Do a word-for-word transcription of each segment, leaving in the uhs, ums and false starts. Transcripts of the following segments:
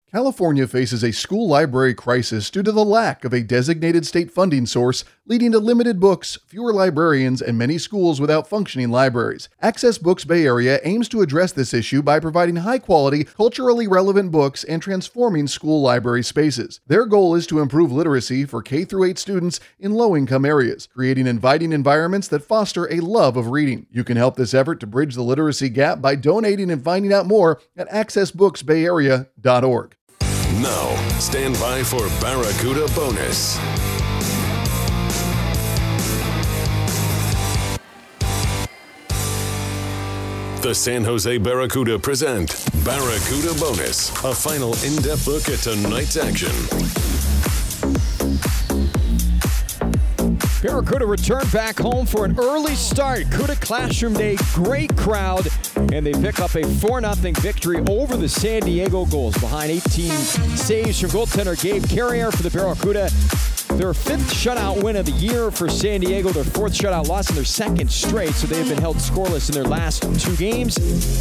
California faces a school library crisis due to the lack of a designated state funding source, leading to limited books, fewer librarians, and many schools without functioning libraries. Access Books Bay Area aims to address this issue by providing high-quality, culturally relevant books and transforming school library spaces. Their goal is to improve literacy for K through eight students in low-income areas, creating inviting environments that foster a love of reading. You can help this effort to bridge the literacy gap by donating and finding out more at access books bay area dot org. Now, stand by for Barracuda Bonus. The San Jose Barracuda present Barracuda Bonus, a final in-depth look at tonight's action. Barracuda returned back home for an early start. Cuda Classroom Day, great crowd, and they pick up a four nothing victory over the San Diego Gulls behind eighteen saves from goaltender Gabe Carrier for the Barracuda. Their fifth shutout win of the year for San Diego, their fourth shutout loss in their second straight, so they have been held scoreless in their last two games.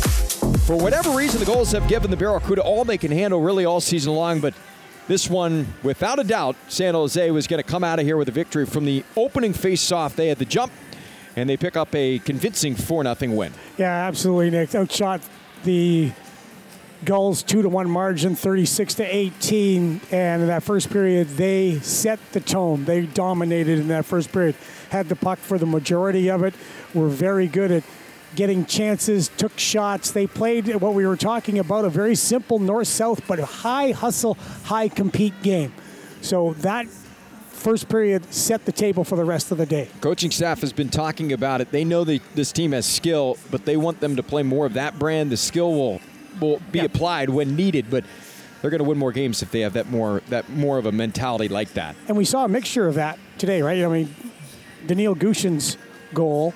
For whatever reason, the Gulls have given the Barracuda all they can handle really all season long, but this one, without a doubt, San Jose was going to come out of here with a victory. From the opening face-off, they had the jump, and they pick up a convincing four nothing win. Yeah, absolutely, Nick. Outshot the Gulls two to one margin, thirty-six to eighteen, and in that first period, they set the tone. They dominated in that first period. Had the puck for the majority of it, were very good at getting chances, took shots. They played what we were talking about, a very simple north-south, but a high hustle, high compete game. So that first period set the table for the rest of the day. Coaching staff has been talking about it. They know that this team has skill, but they want them to play more of that brand. The skill will will be yeah. applied when needed, but they're going to win more games if they have that more that more of a mentality like that. And we saw a mixture of that today, right? I mean, Daniil Gushin's goal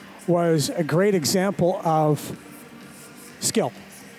was a great example of skill.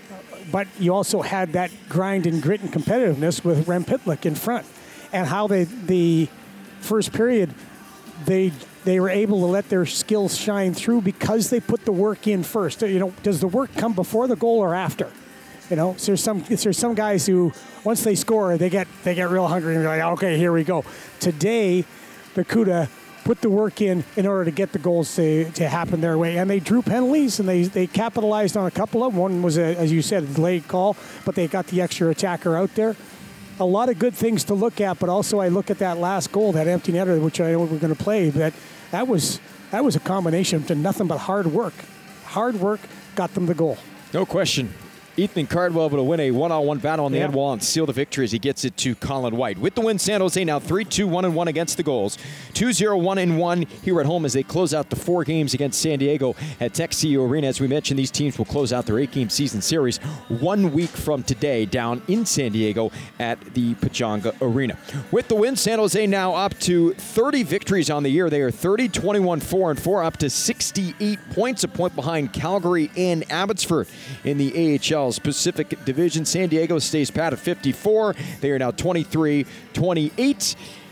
But you also had that grind and grit and competitiveness with Rem Pitlick in front. And how they, the first period, they they were able to let their skills shine through because they put the work in first. You know, does the work come before the goal or after? You know, so there's some there's some guys who, once they score, they get they get real hungry and they're like, okay, here we go. Today, the Cuda put the work in in order to get the goals to, to happen their way. And they drew penalties, and they, they capitalized on a couple of them. One was, a, as you said, a delayed call, but they got the extra attacker out there. A lot of good things to look at, but also I look at that last goal, that empty netter, which I know we're going to play, that that was, that was a combination to nothing but hard work. Hard work got them the goal. No question. Ethan Cardwell able to win a one-on-one battle on the yeah. end wall and seal the victory as he gets it to Colin White. With the win, San Jose now three two, one and one against the Gulls. two zero, one and one here at home as they close out the four games against San Diego at Tech C U Arena. As we mentioned, these teams will close out their eight-game season series one week from today down in San Diego at the Pechanga Arena. With the win, San Jose now up to thirty victories on the year. They are thirty, twenty-one, four and four, up to sixty-eight points, a point behind Calgary and Abbotsford in the A H L Pacific Division. San Diego stays pat at fifty-four. They are now twenty-three, twenty-eight,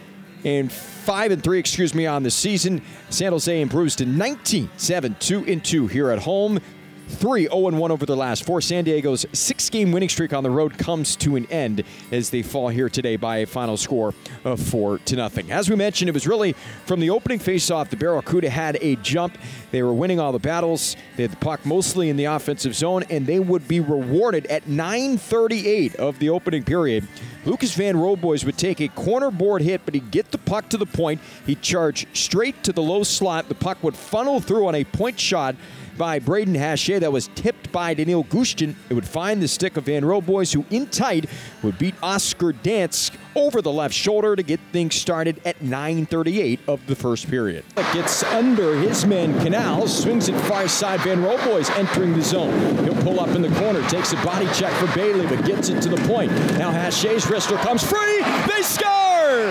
and five and three, excuse me, on the season. San Jose improves to nineteen, seven, two and two here at home. three oh and one over the last four. San Diego's six-game winning streak on the road comes to an end as they fall here today by a final score of four to nothing. As we mentioned, it was really from the opening faceoff, the Barracuda had a jump. They were winning all the battles. They had the puck mostly in the offensive zone, and they would be rewarded at nine thirty-eight of the opening period. Lucas Van Roboys would take a corner board hit, but he'd get the puck to the point. He'd charge straight to the low slot. The puck would funnel through on a point shot by Braden Haché that was tipped by Daniil Gushin. It would find the stick of Van Roboys, who in tight would beat Oscar Dansk over the left shoulder to get things started at nine thirty-eight of the first period. It gets under his man Canal, swings it far side. Van Roboys entering the zone. He'll pull up in the corner, takes a body check for Bailey, but gets it to the point. Now Haché's wrister comes free. They score!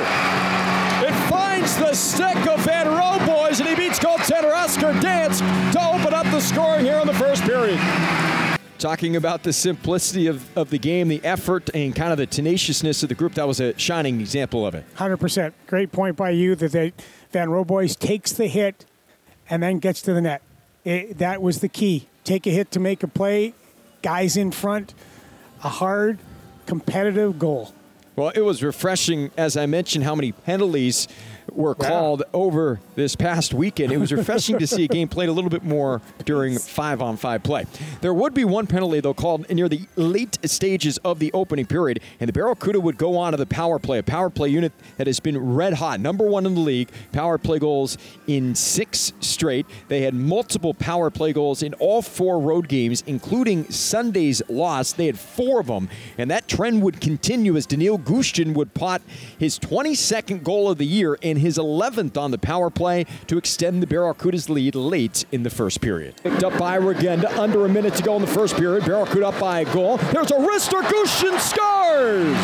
It finds the stick of Van Roboys, and he beats goaltender Oscar Dansk to open up the scoring here in the first period. Talking about the simplicity of, of the game, the effort, and kind of the tenaciousness of the group, that was a shining example of it. one hundred percent. Great point by you that they, Van Roboys takes the hit and then gets to the net. It, that was the key. Take a hit to make a play, guys in front, a hard competitive goal. Well, it was refreshing, as I mentioned, how many penalties were called yeah. over this past weekend. It was refreshing to see a game played a little bit more during five-on-five play. There would be one penalty, though, called near the late stages of the opening period, and the Barracuda would go on to the power play, a power play unit that has been red hot, number one in the league, power play goals in six straight. They had multiple power play goals in all four road games, including Sunday's loss. They had four of them, and that trend would continue as Daniil Gushchin would pot his twenty-second goal of the year and his eleventh on the power play to extend the Barracuda's lead late in the first period. Picked up by Regenda, under a minute to go in the first period. Barracuda up by a goal. There's a wrister. Gushchin scores!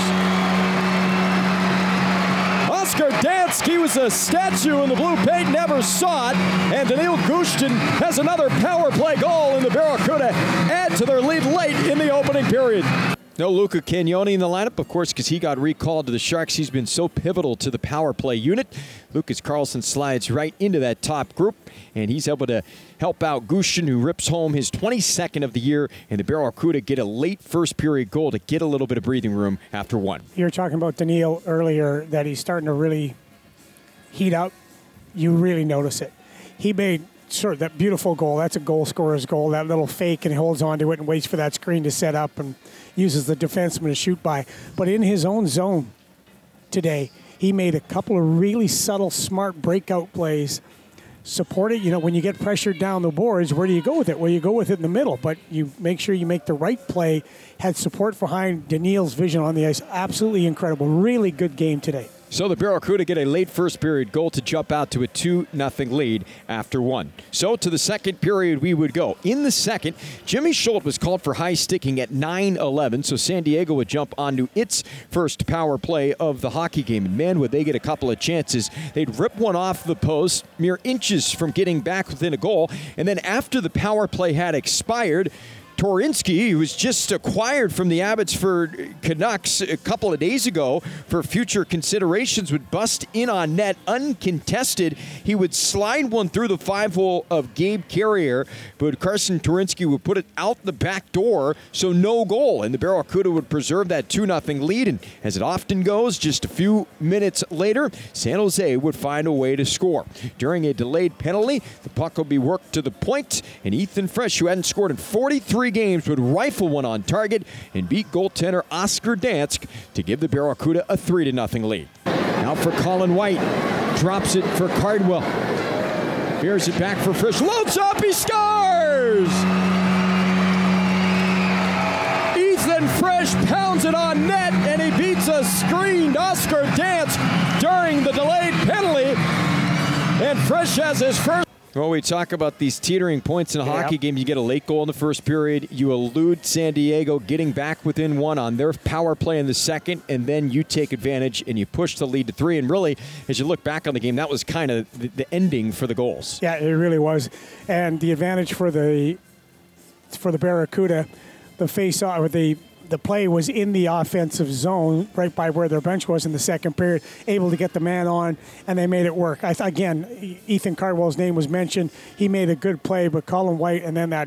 Oscar Dansky was a statue in the blue paint, never saw it, and Daniil Gushchin has another power play goal, and the Barracuda add to their lead late in the opening period. No Luca Cagnoni in the lineup, of course, because he got recalled to the Sharks. He's been so pivotal to the power play unit. Lucas Carlson slides right into that top group, and he's able to help out Gushchin, who rips home his twenty-second of the year, and the Barracuda get a late first period goal to get a little bit of breathing room after one. You were talking about Daniil earlier, that he's starting to really heat up. You really notice it. He made sort of that beautiful goal. That's a goal scorer's goal, that little fake, and he holds on to it and waits for that screen to set up and uses the defenseman to shoot by. But in his own zone today, he made a couple of really subtle, smart breakout plays. Support it. You know, when you get pressured down the boards, where do you go with it? Well, you go with it in the middle, but you make sure you make the right play. Had support behind Daniil's vision on the ice. Absolutely incredible. Really good game today. So the Barracuda get a late first period goal to jump out to a two nothing lead after one. So to the second period we would go. In the second, Jimmy Schultz was called for high sticking at nine eleven, so San Diego would jump onto its first power play of the hockey game. And man, would they get a couple of chances. They'd rip one off the post, mere inches from getting back within a goal. And then after the power play had expired, Torinsky, who was just acquired from the Abbotsford Canucks a couple of days ago for future considerations, would bust in on net uncontested. He would slide one through the five-hole of Gabe Carrier, but Carson Torinsky would put it out the back door, so no goal. And the Barracuda would preserve that two nothing lead. And as it often goes, just a few minutes later, San Jose would find a way to score. During a delayed penalty, the puck would be worked to the point, and Ethan Fresh, who hadn't scored in forty-three games, would rifle one on target and beat goaltender Oscar Dansk to give the Barracuda a three to nothing lead. Now for Colin White, drops it for Cardwell. Veers it back for Frisch, loads up, he scores! Ethan Frisch pounds it on net, and he beats a screened Oscar Dansk during the delayed penalty, and Frisch has his first. Well, we talk about these teetering points in a yep. hockey game. You get a late goal in the first period. You elude San Diego getting back within one on their power play in the second, and then you take advantage and you push the lead to three. And really, as you look back on the game, that was kind of the, the ending for the goals. Yeah, it really was. And the advantage for the for the Barracuda, the face-off, or the the play was in the offensive zone, right by where their bench was in the second period, able to get the man on, and they made it work. I th- again, Ethan Cardwell's name was mentioned. He made a good play, but Colin White, and then that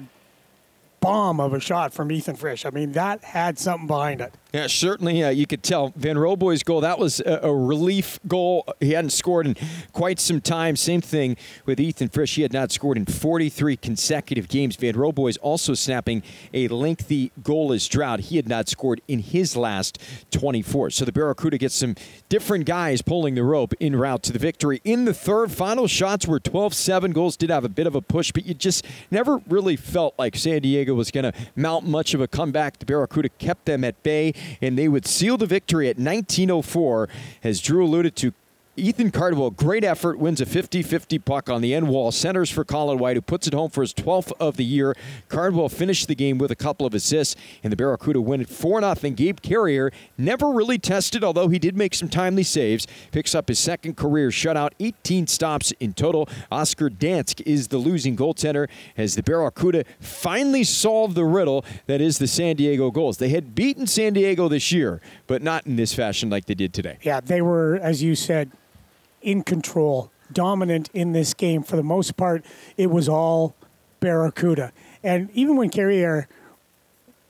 bomb of a shot from Ethan Frisch. I mean, that had something behind it. Yeah, certainly. Uh, you could tell Van Roboy's goal, that was a, a relief goal. He hadn't scored in quite some time. Same thing with Ethan Frisch. He had not scored in forty-three consecutive games. Van Roboy's also snapping a lengthy goalless drought. He had not scored in his last twenty-four. So the Barracuda gets some different guys pulling the rope en route to the victory. In the third, final shots were twelve seven. Goals did have a bit of a push, but you just never really felt like San Diego was going to mount much of a comeback. The Barracuda kept them at bay, and they would seal the victory at nineteen oh four. As Drew alluded to, Ethan Cardwell, great effort, wins a fifty-fifty puck on the end wall. Centers for Colin White, who puts it home for his twelfth of the year. Cardwell finished the game with a couple of assists, and the Barracuda win it four nothing. Gabe Carrier never really tested, although he did make some timely saves. Picks up his second career shutout, eighteen stops in total. Oscar Dansk is the losing goaltender as the Barracuda finally solved the riddle that is the San Diego goals. They had beaten San Diego this year, but not in this fashion like they did today. Yeah, they were, as you said, in control, dominant in this game. For the most part, it was all Barracuda. And even when Carrier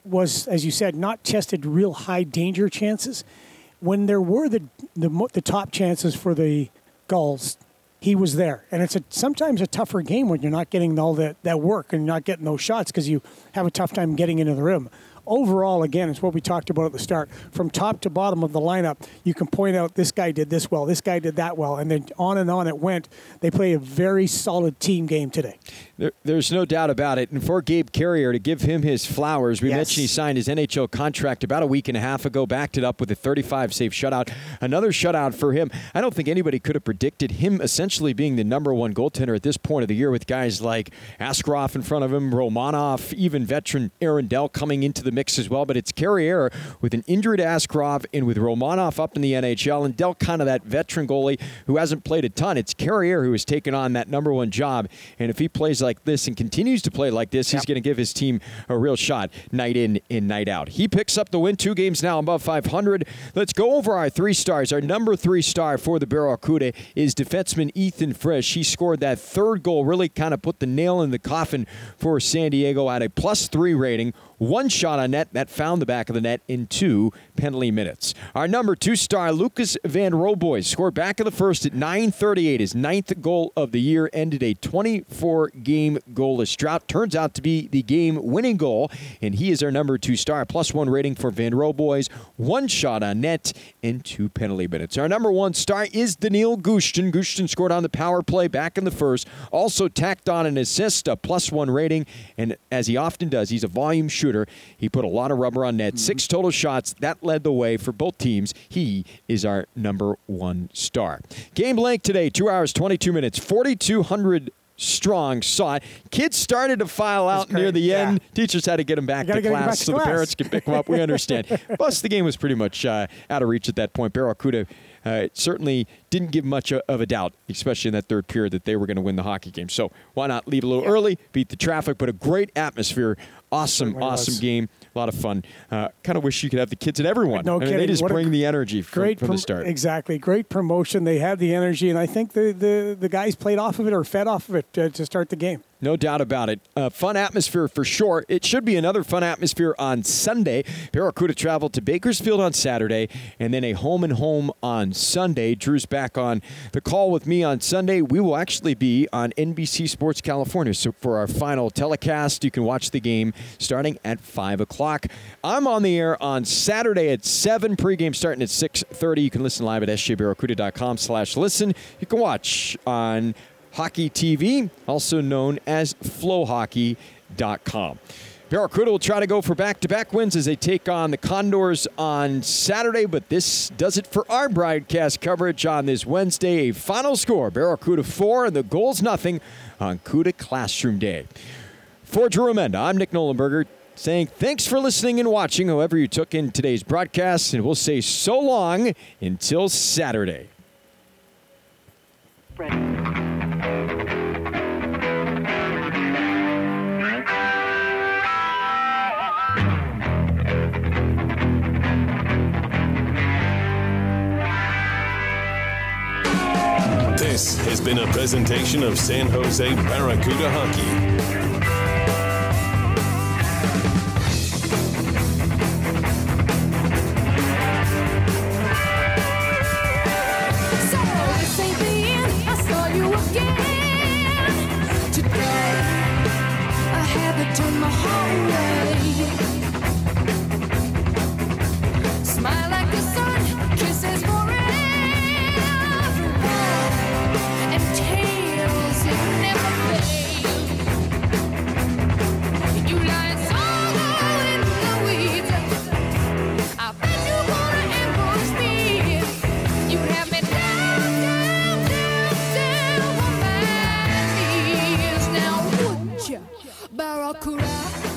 was, as you said, not tested real high danger chances. When there were the the, mo- the top chances for the Gulls, he was there. And it's a, sometimes a tougher game when you're not getting all that, that work and you're not getting those shots because you have a tough time getting into the rim. Overall, again, it's what we talked about at the start. From top to bottom of the lineup, you can point out this guy did this well, this guy did that well, and then on and on it went. They play a very solid team game today. There, there's no doubt about it. And for Gabe Carrier to give him his flowers, we Yes. mentioned he signed his N H L contract about a week and a half ago, backed it up with a thirty-five save shutout. Another shutout for him. I don't think anybody could have predicted him essentially being the number one goaltender at this point of the year with guys like Askarov in front of him, Romanov, even veteran Aaron Dell coming into the mix as well. But it's Carrier with an injury to Askarov and with Romanov up in the N H L and Dell kind of that veteran goalie who hasn't played a ton. It's Carrier who has taken on that number one job. And if he plays like this and continues to play like this, he's Yep. going to give his team a real shot night in and night out. He picks up the win, two games now above five hundred. Let's go over our three stars. Our number three star for the Barracuda is defenseman Ethan Frisch. He scored that third goal, really kind of put the nail in the coffin for San Diego at a plus three rating. One shot on net that found the back of the net in two penalty minutes. Our number two star, Lucas Van Roboy, scored back in the first at nine thirty-eight. His ninth goal of the year ended a twenty-four game goalless drought. Turns out to be the game-winning goal, and he is our number two star. Plus one rating for Van Roboy's one shot on net in two penalty minutes. Our number one star is Daniil Gushtin. Gushtin scored on the power play back in the first. Also tacked on an assist, a plus one rating, and as he often does, he's a volume shooter. He put a lot of rubber on net. Six total shots. That led the way for both teams. He is our number one star. Game length today, two hours, twenty-two minutes, forty-two hundred strong saw it. Kids started to file out great. near the Yeah. end. Teachers had to get them back You to gotta get 'em class back to so the class. parents could pick them up. We understand. Plus, the game was pretty much uh, out of reach at that point. Barracuda uh, certainly didn't give much of a doubt, especially in that third period, that they were going to win the hockey game. So why not leave a little early, beat the traffic, but a great atmosphere. Awesome, Certainly awesome was. game. A lot of fun. Uh, kind of wish you could have the kids and everyone. No I mean, kidding. they just What a bring the energy from, Great from prom- the start. Exactly. Great promotion. They had the energy, and I think the, the, the guys played off of it or fed off of it uh, to start the game. No doubt about it. Uh, fun atmosphere for sure. It should be another fun atmosphere on Sunday. Barracuda traveled to Bakersfield on Saturday and then a home and home on Sunday. Drew's back on the call with me on Sunday. We will actually be on N B C Sports California. So for our final telecast, you can watch the game starting at five o'clock. I'm on the air on Saturday at seven. Pregame starting at six thirty. You can listen live at s j barracuda dot com slash listen. You can watch on Hockey T V, also known as flow hockey dot com. Barracuda will try to go for back-to-back wins as they take on the Condors on Saturday, but this does it for our broadcast coverage on this Wednesday. A final score, Barracuda four and the Gulls nothing on CUDA Classroom Day. For Drew Amenda, I'm Nick Nolenberger, saying thanks for listening and watching, however you took in today's broadcast, and we'll say so long until Saturday. This has been a presentation of San Jose Barracuda Hockey. Turn my heart away. Smile like the sun, kisses forever, and tales that never fade. You lie solo in the weeds. I bet you wanna ambush me. You have me down, down, down, down on my knees. Now would you, Barracuda?